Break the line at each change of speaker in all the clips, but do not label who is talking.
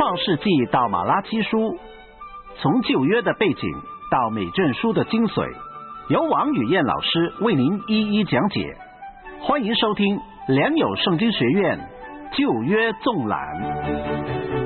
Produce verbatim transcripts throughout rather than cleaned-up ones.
创世纪到马拉基书，从旧约的背景到美证书的精髓，由王宇燕老师为您一一讲解。欢迎收听良友圣经学院旧约纵览。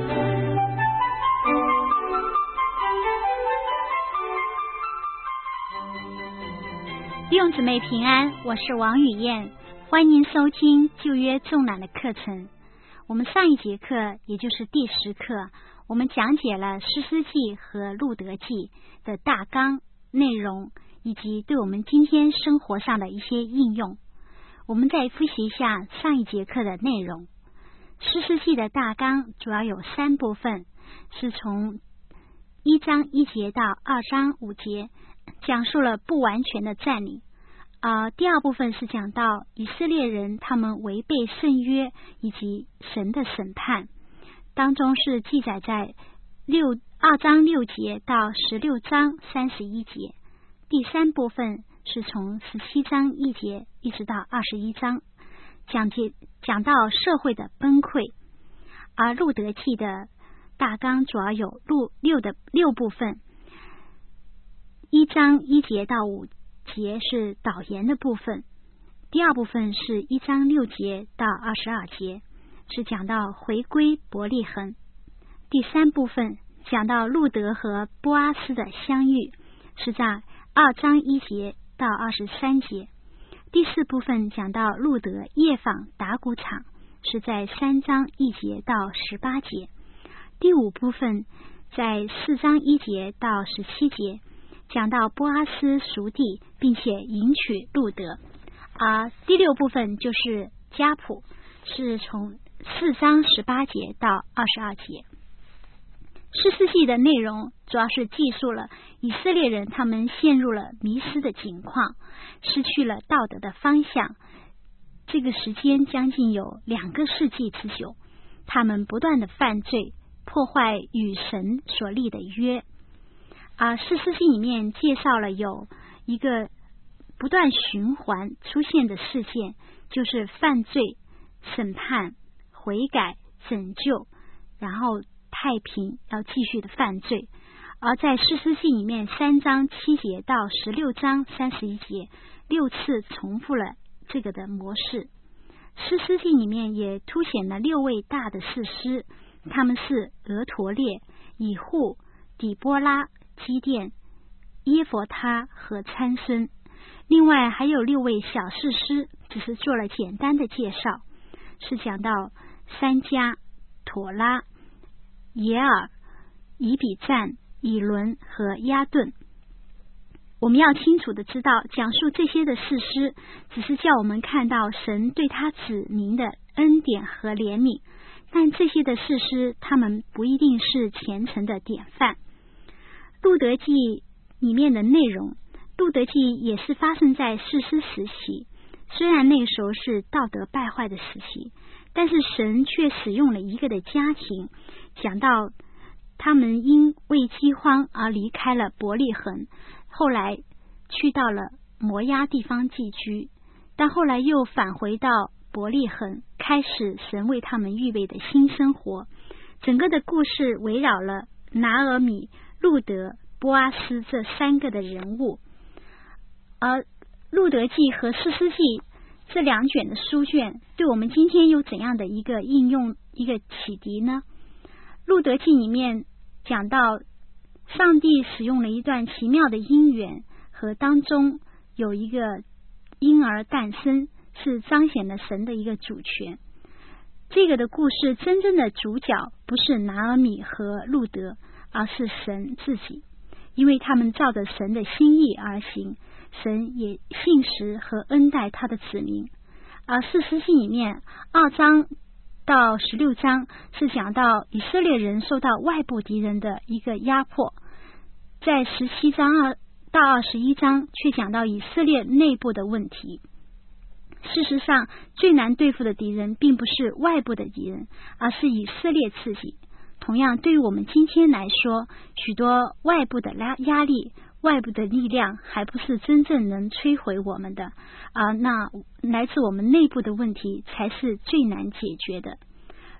弟兄姊妹平安，我是王宇燕，欢迎收听旧约纵览的课程。我们上一节课，也就是第十课，我们讲解了士师记和路得记的大纲内容，以及对我们今天生活上的一些应用。我们再复习一下上一节课的内容。士师记的大纲主要有三部分，是从一章一节到二章五节，讲述了不完全的占领。呃，第二部分是讲到以色列人他们违背圣约以及神的审判，当中是记载在六二章六节到十六章三十一节。第三部分是从十七章一节一直到二十一章，讲解讲到社会的崩溃。而路得记的大纲主要有六六的六部分，一章一节到五节是导言的部分，第二部分是一章六节到二十二节，是讲到回归伯利恒。第三部分讲到路得和波阿斯的相遇，是在二章一节到二十三节。第四部分讲到路得夜访打谷场，是在三章一节到十八节。第五部分在四章一节到十七节，讲到波阿斯赎地并且迎娶路得。而第六部分就是家谱，是从四章十八节到二十二节。士师记的内容主要是记述了以色列人他们陷入了迷失的境况，失去了道德的方向。这个时间将近有两个世纪之久，他们不断的犯罪，破坏与神所立的约。而士师记里面介绍了有一个不断循环出现的事件，就是犯罪、审判、悔改、拯救，然后太平，要继续的犯罪。而在士师记里面三章七节到十六章三十一节，六次重复了这个的模式。士师记里面也凸显了六位大的士师，他们是俄陀列、以户、底波拉、基甸、耶弗他和参孙。另外还有六位小士师，只是做了简单的介绍，是讲到三家、妥拉、耶尔、以比赞、以伦和亚顿。我们要清楚的知道，讲述这些的士师只是叫我们看到神对他子民的恩典和怜悯，但这些的士师他们不一定是虔诚的典范。路得记里面的内容，路得记也是发生在士师时期，虽然那个时候是道德败坏的时期，但是神却使用了一个的家庭，讲到他们因为饥荒而离开了伯利恒，后来去到了摩押地方寄居，但后来又返回到伯利恒，开始神为他们预备的新生活。整个的故事围绕了拿俄米、路得、波阿斯这三个的人物。而路得记和士师记这两卷的书卷对我们今天有怎样的一个应用，一个启迪呢？路得记里面讲到上帝使用了一段奇妙的姻缘，和当中有一个婴儿诞生，是彰显了神的一个主权。这个的故事真正的主角不是拿俄米和路得，而是神自己，因为他们照着神的心意而行，神也信实和恩待他的子民。而士师记里面二章到十六章是讲到以色列人受到外部敌人的一个压迫，在十七章二到二十一章却讲到以色列内部的问题。事实上，最难对付的敌人并不是外部的敌人，而是以色列自己。同样，对于我们今天来说，许多外部的压力、外部的力量还不是真正能摧毁我们的啊，那来自我们内部的问题才是最难解决的。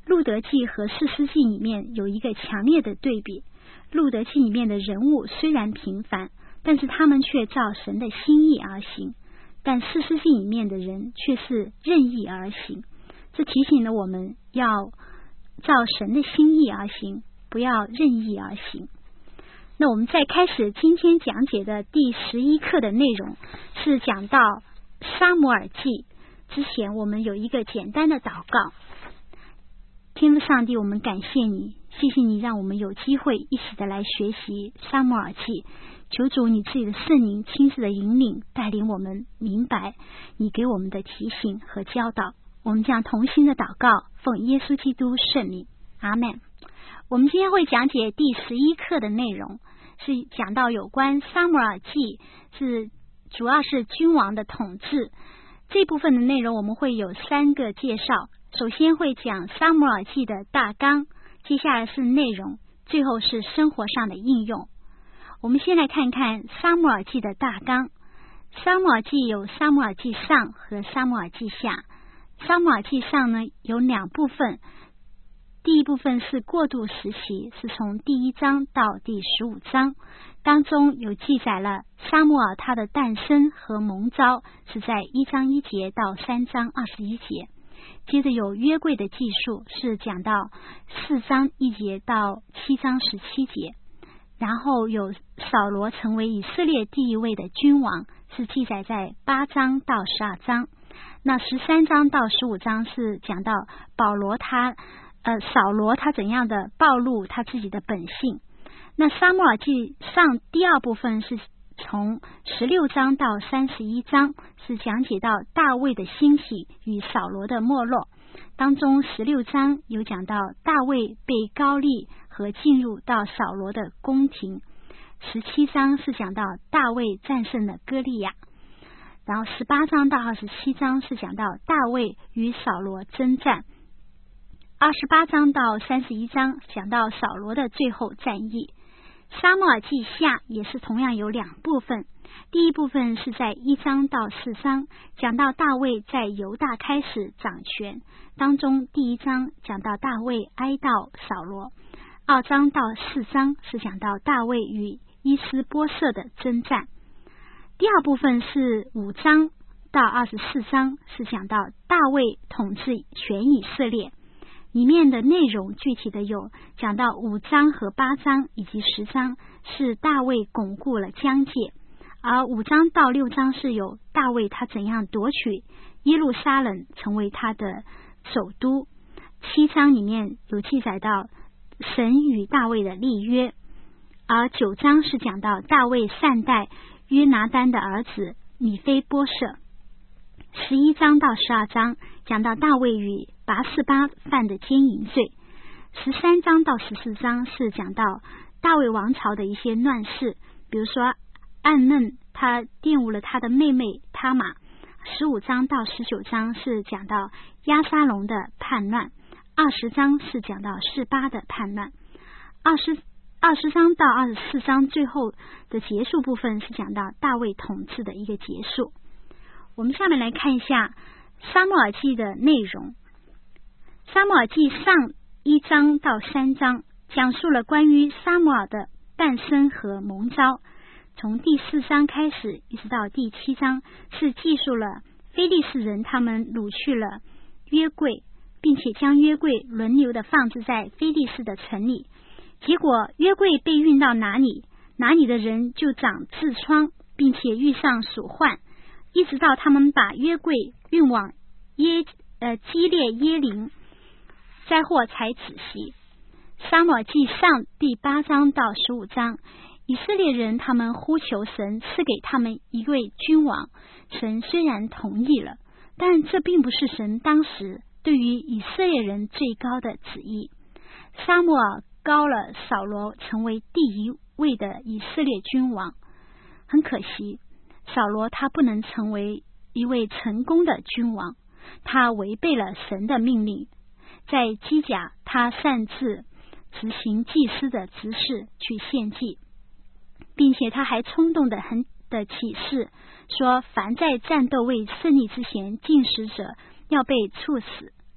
路德记和士师记里面有一个强烈的对比。路德记里面的人物虽然平凡，但是他们却照神的心意而行，但士师记里面的人却是任意而行。这提醒了我们要照神的心意而行，不要任意而行。那我们再开始今天讲解的第十一课的内容，是讲到撒母耳记之前，我们有一个简单的祷告。天父上帝，我们感谢你，谢谢你让我们有机会一起的来学习撒母耳记。求主你自己的圣灵亲自的引领带领我们明白你给我们的提醒和教导。我们将同心的祷告，奉耶稣基督圣名，阿们。我们今天会讲解第十一课的内容，是讲到有关撒母耳记，是主要是君王的统治。这部分的内容我们会有三个介绍，首先会讲撒母耳记的大纲，接下来是内容，最后是生活上的应用。我们先来看看撒母耳记的大纲。撒母耳记有撒母耳记上和撒母耳记下。撒母耳记上呢有两部分，第一部分是过渡时期，是从第一章到第十五章，当中有记载了撒母耳他的诞生和蒙召，是在一章一节到三章二十一节。接着有约柜的记述，是讲到四章一节到七章十七节。然后有扫罗成为以色列第一位的君王，是记载在八章到十二章。那十三章到十五章是讲到保罗他呃扫罗他怎样的暴露他自己的本性。那撒母耳记上第二部分是从十六章到三十一章，是讲解到大卫的兴起与扫罗的没落。当中十六章有讲到大卫被膏立和进入到扫罗的宫廷，十七章是讲到大卫战胜了歌利亚，然后十八章到二十七章是讲到大卫与扫罗征战，二十八章到三十一章讲到扫罗的最后战役。撒母耳记下也是同样有两部分，第一部分是在一章到四章，讲到大卫在犹大开始掌权，当中第一章讲到大卫哀悼扫罗，二章到四章是讲到大卫与伊斯波瑟的征战。第二部分是五章到二十四章，是讲到大卫统治全以色列，里面的内容具体的有讲到五章和八章以及十章是大卫巩固了疆界，而五章到六章是有大卫他怎样夺取耶路撒冷成为他的首都，七章里面有记载到神与大卫的立约，而九章是讲到大卫善待约拿单的儿子米非波设，十一章到十二章讲到大卫与拔示巴犯的奸淫罪，十三章到十四章是讲到大卫王朝的一些乱事，比如说暗嫩他玷污了他的妹妹他玛，十五章到十九章是讲到押沙龙的叛乱，二十章是讲到示巴的叛乱，二十二十章到二十四章最后的结束部分是讲到大卫统治的一个结束。我们下面来看一下撒母耳记的内容。撒母耳记上一章到三章讲述了关于撒母耳的诞生和蒙召，从第四章开始一直到第七章是记述了非利士人他们掳去了约柜，并且将约柜轮流的放置在非利士的城里，结果约柜被运到哪里，哪里的人就长痔疮，并且遇上鼠患，一直到他们把约柜运往耶呃基列耶林，灾祸才止息。撒母耳记上第八章到十五章，以色列人他们呼求神赐给他们一位君王，神虽然同意了，但这并不是神当时对于以色列人最高的旨意。撒母耳膏了扫罗成为第一位的以色列君王，很可惜扫罗他不能成为一位成功的君王，他违背了神的命令，在基甲他擅自执行祭司的职事去献祭，并且他还冲动的很的启示说，凡在战斗未胜利之前进食者要被处死。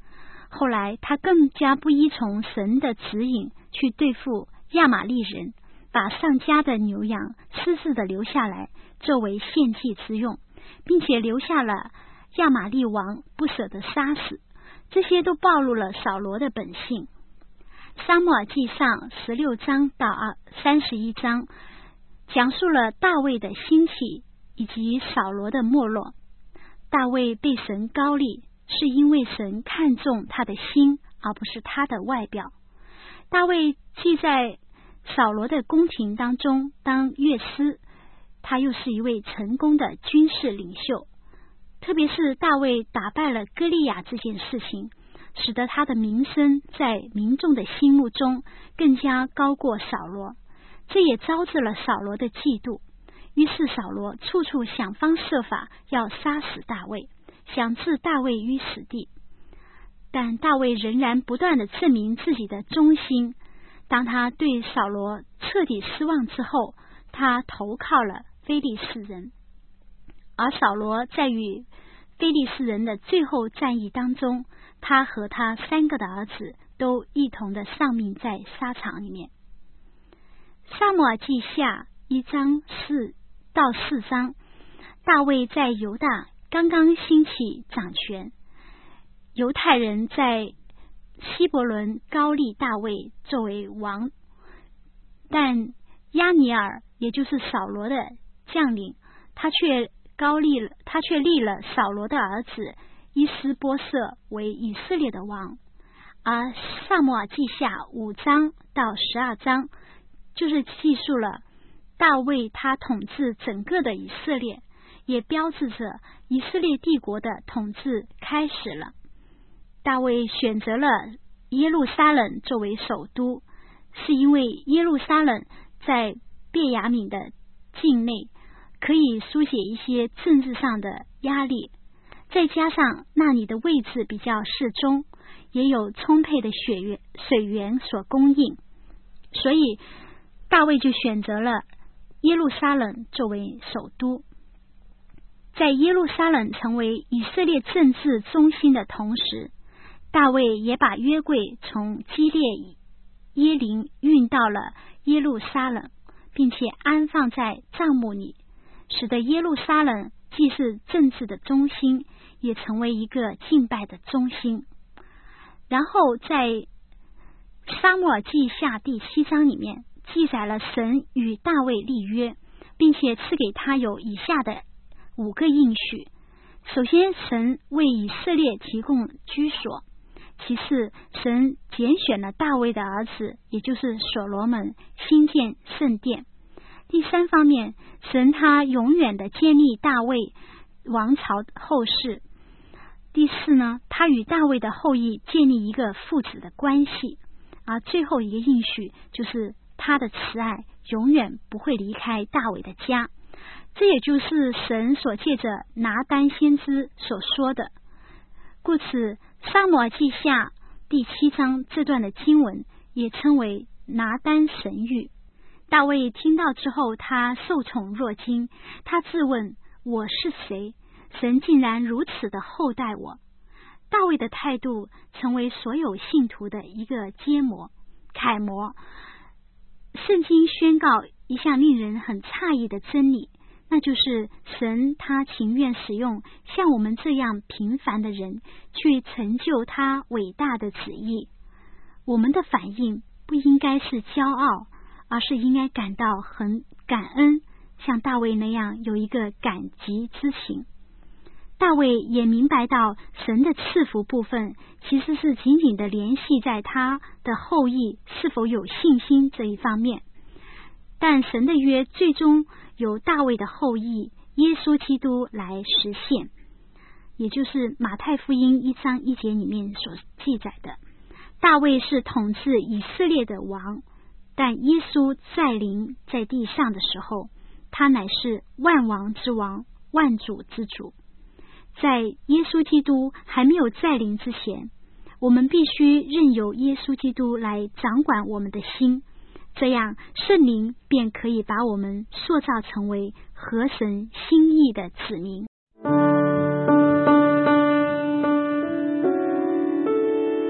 后来他更加不依从神的指引去对付亚玛力人，把上家的牛羊私自的留下来作为献祭之用，并且留下了亚玛力王不舍得杀死，这些都暴露了扫罗的本性。撒母耳记上十六章到三十一章讲述了大卫的兴起以及扫罗的没落。大卫被神膏立，是因为神看重他的心，而不是他的外表。大卫既在扫罗的宫廷当中当乐师，他又是一位成功的军事领袖。特别是大卫打败了歌利亚这件事情，使得他的名声在民众的心目中更加高过扫罗，这也招致了扫罗的嫉妒。于是扫罗处处想方设法要杀死大卫，想置大卫于死地。但大卫仍然不断的证明自己的忠心。当他对扫罗彻底失望之后，他投靠了非利士人。而扫罗在与非利士人的最后战役当中，他和他三个的儿子都一同的丧命在沙场里面。撒母耳记下一章四到四章，大卫在犹大刚刚兴起掌权，犹太人在希伯伦膏立大卫作为王，但亚尼尔也就是扫罗的将领，他却高立了，他却立了扫罗的儿子伊施波设为以色列的王。而撒母耳记下五章到十二章就是记述了大卫他统治整个的以色列，也标志着以色列帝国的统治开始了。大卫选择了耶路撒冷作为首都，是因为耶路撒冷在便雅悯的境内，可以疏解一些政治上的压力，再加上那里的位置比较适中，也有充沛的血源水源所供应，所以大卫就选择了耶路撒冷作为首都。在耶路撒冷成为以色列政治中心的同时，大卫也把约柜从基列耶琳运到了耶路撒冷，并且安放在帐幕里，使得耶路撒冷既是政治的中心，也成为一个敬拜的中心。然后在撒母耳记下第七章里面记载了神与大卫立约，并且赐给他有以下的五个应许。首先，神为以色列提供居所；其次，神拣选了大卫的儿子，也就是所罗门，兴建圣殿。第三方面，神他永远的建立大卫王朝后世。第四呢，他与大卫的后裔建立一个父子的关系。而最后一个应许就是他的慈爱永远不会离开大卫的家。这也就是神所借着拿单先知所说的。故此，撒母耳记下第七章这段的经文也称为拿单神谕。大卫听到之后，他受宠若惊，他自问：我是谁？神竟然如此的厚待我。大卫的态度成为所有信徒的一个揭模、楷模。圣经宣告一项令人很诧异的真理，那就是神他情愿使用像我们这样平凡的人去成就他伟大的旨意。我们的反应不应该是骄傲，而是应该感到很感恩，像大卫那样有一个感激之情。大卫也明白到神的赐福部分其实是紧紧的联系在他的后裔是否有信心这一方面，但神的约最终由大卫的后裔耶稣基督来实现，也就是马太福音一章一节里面所记载的。大卫是统治以色列的王，但耶稣在临在地上的时候，他乃是万王之王，万主之主。在耶稣基督还没有再临之前，我们必须任由耶稣基督来掌管我们的心，这样圣灵便可以把我们塑造成为合神心意的子民。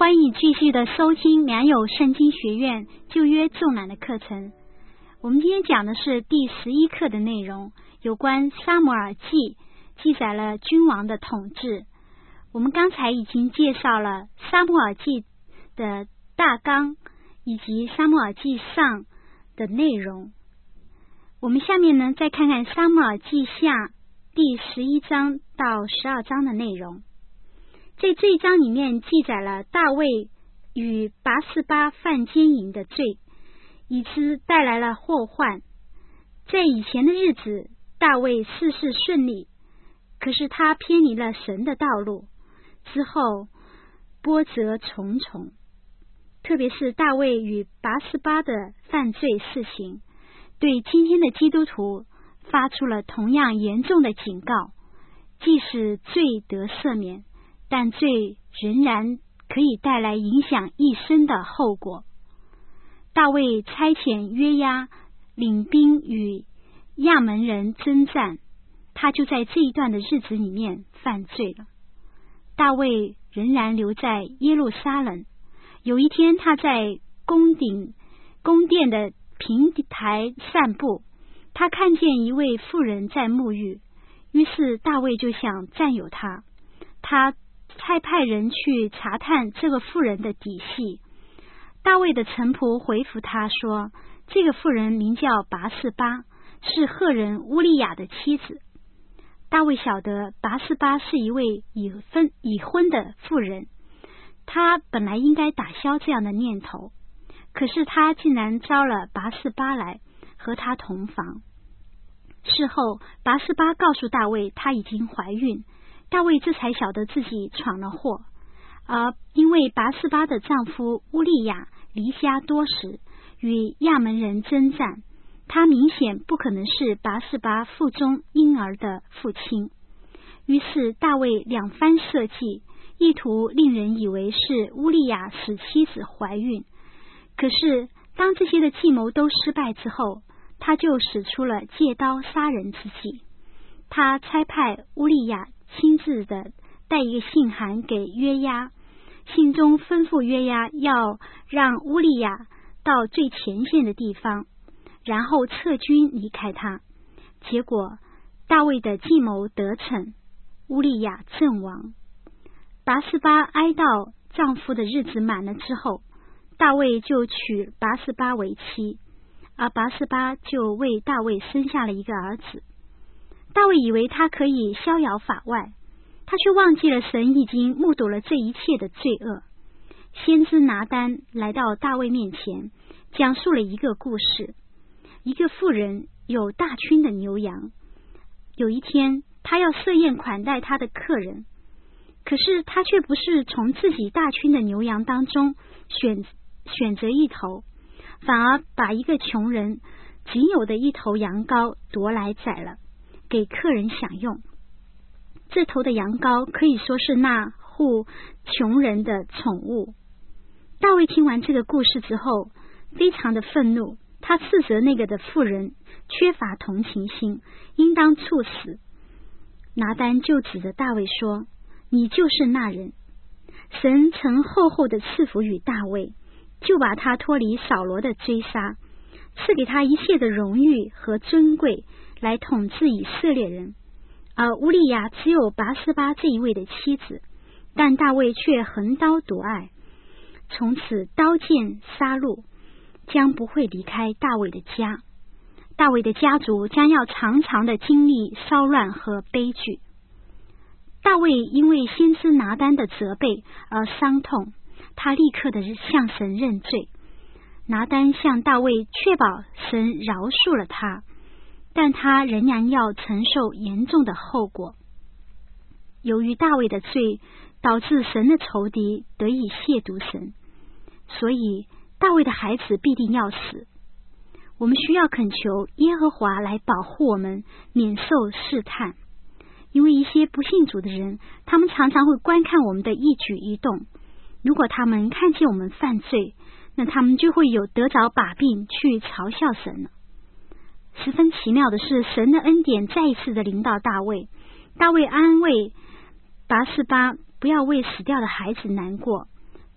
欢迎继续的收听良友圣经学院旧约纵览的课程。我们今天讲的是第十一课的内容，有关撒母耳记，记载了君王的统治。我们刚才已经介绍了撒母耳记的大纲以及撒母耳记上的内容。我们下面呢，再看看撒母耳记下第十一章到十二章的内容。在这一章里面记载了大卫与拔示巴犯奸淫的罪，以致带来了祸患。在以前的日子，大卫事事顺利，可是他偏离了神的道路，之后波折重重。特别是大卫与拔示巴的犯罪事情，对今天的基督徒发出了同样严重的警告。即使罪得赦免，但罪仍然可以带来影响一生的后果。大卫差遣约押领兵与亚门人征战，他就在这一段的日子里面犯罪了。大卫仍然留在耶路撒冷。有一天，他在宫顶宫殿的平台散步，他看见一位妇人在沐浴，于是大卫就想占有她。他差派人去查探这个妇人的底细。大卫的臣仆回复他说，这个妇人名叫拔示巴，是赫人乌利亚的妻子。大卫晓得拔示巴是一位已婚已婚的妇人，他本来应该打消这样的念头，可是他竟然招了拔示巴来和他同房。事后拔示巴告诉大卫她已经怀孕，大卫这才晓得自己闯了祸。而因为拔示巴的丈夫乌利亚离家多时，与亚门人征战，他明显不可能是拔示巴腹中婴儿的父亲。于是大卫两番设计，意图令人以为是乌利亚使妻子怀孕。可是当这些的计谋都失败之后，他就使出了借刀杀人之计。他差派乌利亚亲自的带一个信函给约押，信中吩咐约押要让乌利亚到最前线的地方，然后撤军离开他。结果大卫的计谋得逞，乌利亚阵亡。拔示巴哀悼丈夫的日子满了之后，大卫就娶拔示巴为妻，而拔示巴就为大卫生下了一个儿子。大卫以为他可以逍遥法外，他却忘记了神已经目睹了这一切的罪恶。先知拿单来到大卫面前，讲述了一个故事。一个妇人有大群的牛羊，有一天他要设宴款待他的客人，可是他却不是从自己大群的牛羊当中选选择一头，反而把一个穷人仅有的一头羊羔夺来宰了，给客人享用。这头的羊羔可以说是那户穷人的宠物。大卫听完这个故事之后，非常的愤怒，他斥责那个的妇人缺乏同情心，应当处死。拿单就指着大卫说，你就是那人。神曾厚厚的赐福与大卫，就把他脱离扫罗的追杀，赐给他一切的荣誉和尊贵，来统治以色列人。而乌利亚只有拔示巴这一位的妻子，但大卫却横刀夺爱，从此刀剑杀戮将不会离开大卫的家。大卫的家族将要常常的经历骚乱和悲剧。大卫因为先知拿单的责备而伤痛，他立刻的向神认罪。拿单向大卫确保神饶恕了他，但他仍然要承受严重的后果。由于大卫的罪，导致神的仇敌得以亵渎神，所以大卫的孩子必定要死。我们需要恳求耶和华来保护我们，免受试探。因为一些不信主的人，他们常常会观看我们的一举一动，如果他们看见我们犯罪，那他们就会有得着把柄去嘲笑神了。十分奇妙的是，神的恩典再一次的临到大卫。大卫安慰拔示巴不要为死掉的孩子难过，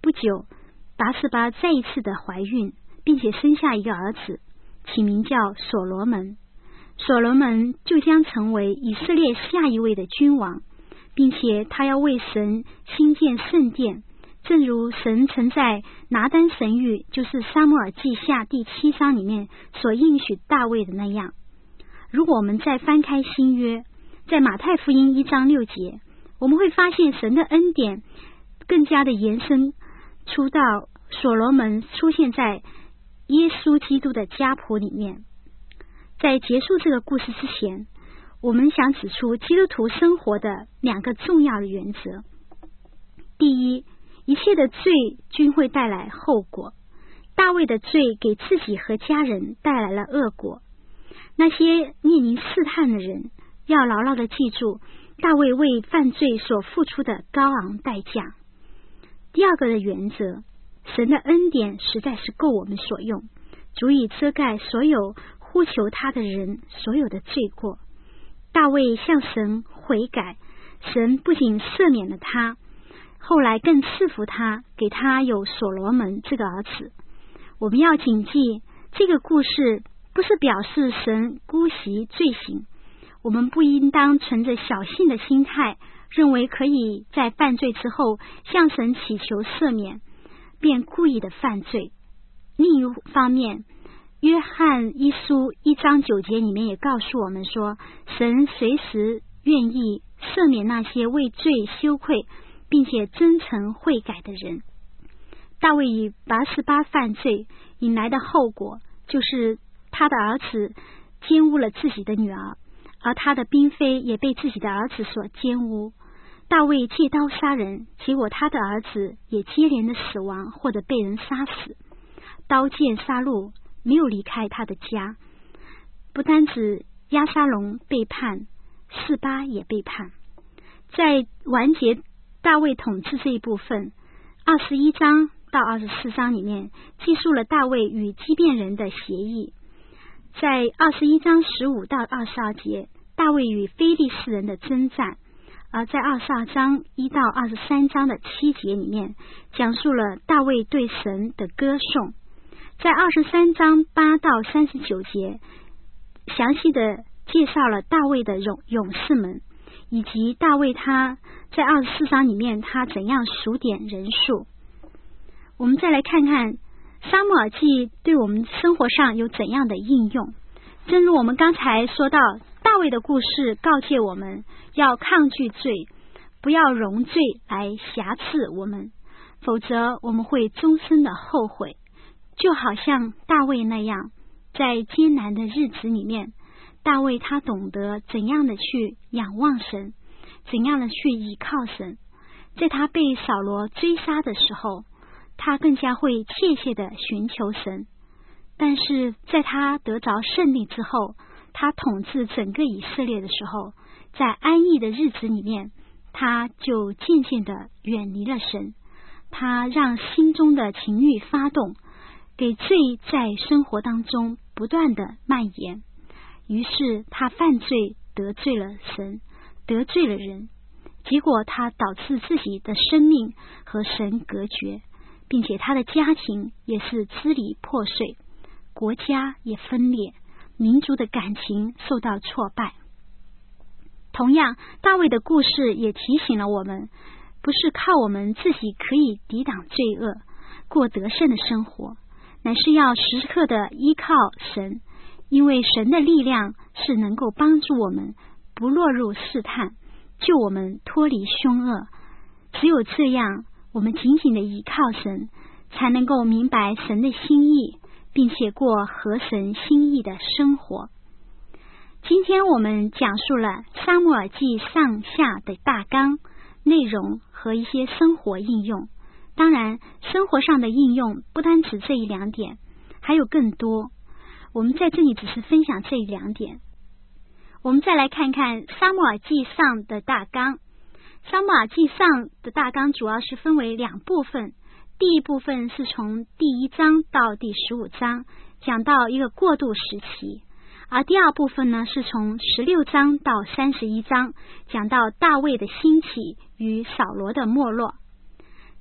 不久，拔示巴再一次的怀孕，并且生下一个儿子，起名叫所罗门。所罗门就将成为以色列下一位的君王，并且他要为神兴建圣殿，正如神曾在拿单神谕，就是撒母耳记下第七章里面所应许大卫的那样。如果我们再翻开新约，在马太福音一章六节，我们会发现神的恩典更加的延伸出到所罗门出现在耶稣基督的家谱里面。在结束这个故事之前，我们想指出基督徒生活的两个重要的原则。第一，一切的罪均会带来后果。大卫的罪给自己和家人带来了恶果。那些面临试探的人要牢牢的记住大卫为犯罪所付出的高昂代价。第二个的原则，神的恩典实在是够我们所用，足以遮盖所有呼求他的人所有的罪过。大卫向神悔改，神不仅赦免了他，后来更赐福他，给他有所罗门这个儿子。我们要谨记，这个故事不是表示神姑息罪行，我们不应当存着侥幸的心态，认为可以在犯罪之后向神祈求赦免，便故意的犯罪。另一方面，约翰一书一章九节里面也告诉我们说，神随时愿意赦免那些为罪羞愧并且真诚悔改的人。大卫与拔示巴犯罪引来的后果，就是他的儿子奸污了自己的女儿，而他的嫔妃也被自己的儿子所奸污。大卫借刀杀人，结果他的儿子也接连的死亡或者被人杀死。刀剑杀戮没有离开他的家，不单指押沙龙背叛，示巴也背叛。在完结大卫统治这一部分，二十一章到二十四章里面记述了大卫与基遍人的协议。在二十一章十五到二十二节，大卫与非利士人的征战，而在二十二章一到二十三章的七节里面讲述了大卫对神的歌颂。在二十三章八到三十九节详细的介绍了大卫的勇勇士们，以及大卫他在二十四章里面他怎样数点人数。我们再来看看撒母耳记对我们生活上有怎样的应用。正如我们刚才说到，大卫的故事告诫我们要抗拒罪，不要容罪来瑕疵我们，否则我们会终身的后悔。就好像大卫那样，在艰难的日子里面，大卫他懂得怎样的去仰望神，怎样的去倚靠神。在他被扫罗追杀的时候，他更加会切切的寻求神。但是在他得着胜利之后，他统治整个以色列的时候，在安逸的日子里面，他就渐渐的远离了神，他让心中的情欲发动，给罪在生活当中不断的蔓延。于是他犯罪，得罪了神，得罪了人，结果他导致自己的生命和神隔绝，并且他的家庭也是支离破碎，国家也分裂，民族的感情受到挫败。同样，大卫的故事也提醒了我们，不是靠我们自己可以抵挡罪恶，过得胜的生活，乃是要时刻的依靠神，因为神的力量是能够帮助我们不落入试探，救我们脱离凶恶。只有这样，我们紧紧的依靠神，才能够明白神的心意，并且过合神心意的生活。今天我们讲述了撒母耳记上下的大纲内容和一些生活应用。当然，生活上的应用不单指这一两点，还有更多。我们在这里只是分享这一两点。我们再来看看撒母耳记上的大纲。撒母耳记上的大纲主要是分为两部分。第一部分是从第一章到第十五章，讲到一个过渡时期，而第二部分呢，是从十六章到三十一章，讲到大卫的兴起与扫罗的没落。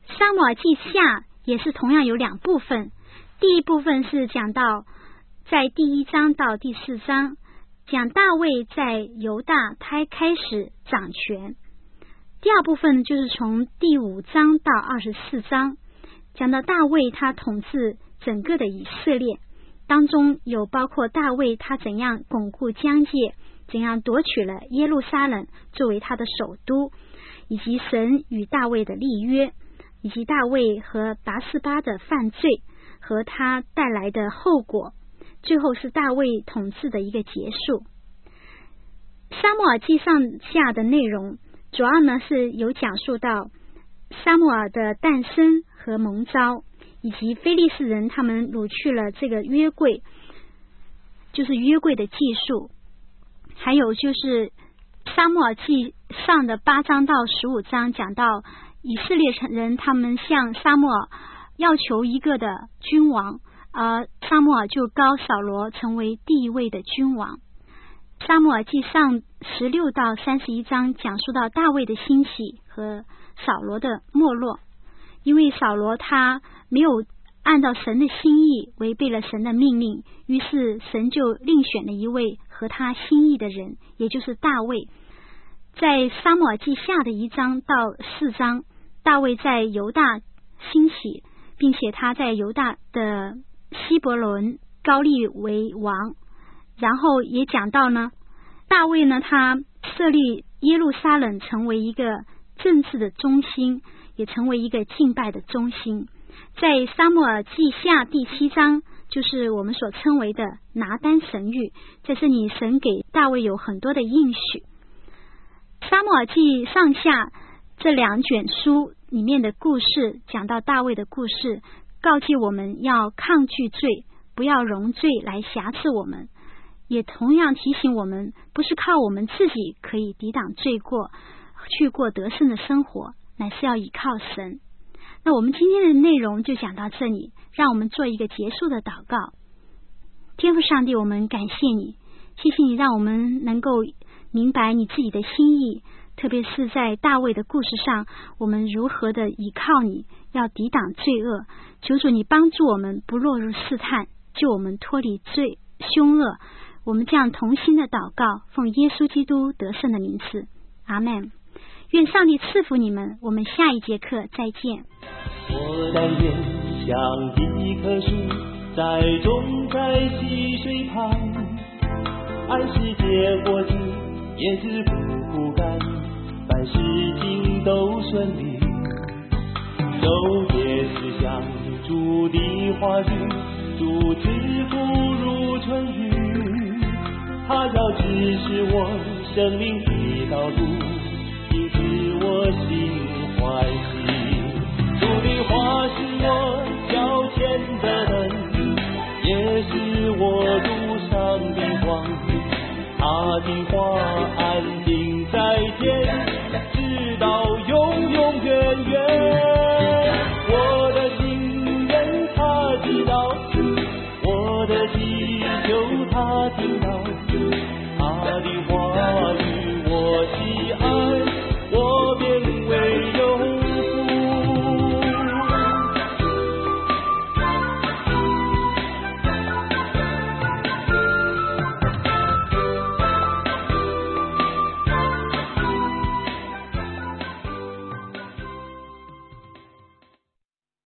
撒母耳记下也是同样有两部分，第一部分是讲到在第一章到第四章，讲大卫在犹大他开始掌权。第二部分就是从第五章到二十四章，讲到大卫他统治整个的以色列，当中有包括大卫他怎样巩固疆界，怎样夺取了耶路撒冷作为他的首都，以及神与大卫的立约，以及大卫和拔示巴的犯罪和他带来的后果，最后是大卫统治的一个结束。撒母耳记上下的内容主要呢是有讲述到撒母耳的诞生和蒙召，以及非利士人他们掳去了这个约柜，就是约柜的记述，还有就是撒母耳记上的八章到十五章讲到以色列人他们向撒母耳要求一个的君王，而撒母耳就膏扫罗成为第一位的君王。撒母耳记上十六到三十一章讲述到大卫的兴起和扫罗的没落，因为扫罗他没有按照神的心意，违背了神的命令，于是神就另选了一位合他心意的人，也就是大卫。在撒母耳记下的一章到四章，大卫在犹大兴起，并且他在犹大的希伯伦高立为王。然后也讲到呢，大卫呢他设立耶路撒冷成为一个政治的中心，也成为一个敬拜的中心。在撒母耳记下第七章，就是我们所称为的拿单神谕，在这里神给大卫有很多的应许。撒母耳记上下这两卷书里面的故事，讲到大卫的故事，告诫我们要抗拒罪，不要容罪来辖制我们，也同样提醒我们不是靠我们自己可以抵挡罪过去过得胜的生活，乃是要依靠神。那我们今天的内容就讲到这里，让我们做一个结束的祷告。天父上帝，我们感谢你，谢谢你让我们能够明白你自己的心意，特别是在大卫的故事上，我们如何的依靠你，要抵挡罪恶。求主你帮助我们不落入试探，救我们脱离罪凶恶。我们这样同心的祷告，奉耶稣基督得胜的名字，阿们。愿上帝赐福你们，我们下一节课再见。
我但愿像一棵树栽种在溪水旁，按时结果子，叶子不枯干，凡事情都顺利。昼夜思想主的话语，主赐福如春雨，他要指示我生命的道路，因此我心欢喜。主的话是我脚前的灯，也是我路上的光，他的话安